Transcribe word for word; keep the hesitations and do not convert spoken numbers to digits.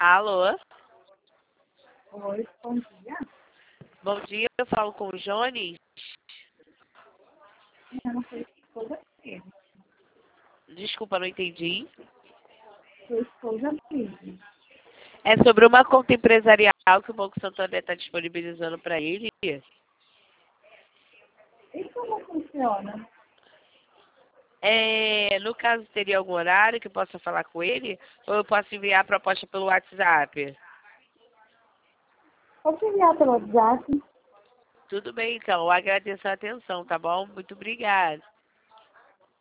Alô? Oi, bom dia. Bom dia, eu falo com o Jones. Eu não sei se esposa dele. Desculpa, não entendi. Sua esposa dele. É sobre uma conta empresarial que o Banco Santander está disponibilizando para ele. E como funciona? É, no caso, teria algum horário que eu possa falar com ele? Ou eu posso enviar a proposta pelo WhatsApp? Pode enviar pelo WhatsApp. Tudo bem, então. Eu agradeço a atenção, tá bom? Muito obrigada.